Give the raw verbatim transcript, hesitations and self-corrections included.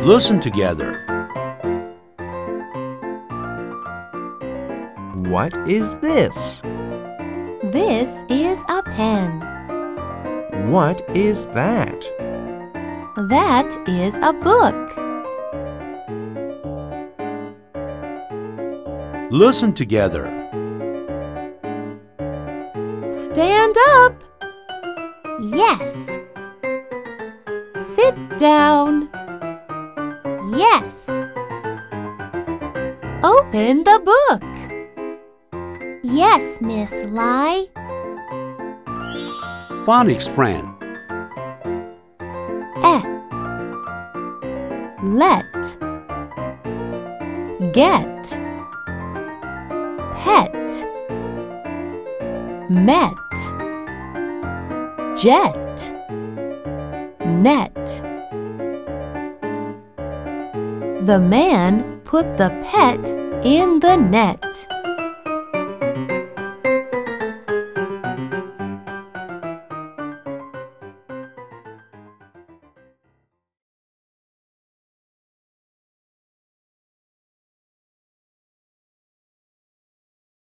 Listen together. What is this? This is a pen. What is that? That is a book. Listen together. Stand up. Yes. Sit down. Yes. Open the book. Yes, Miss Lai. Phonics friend. Eh. Let. Get. Pet. Met. Jet. Net. The man put the pet in the net.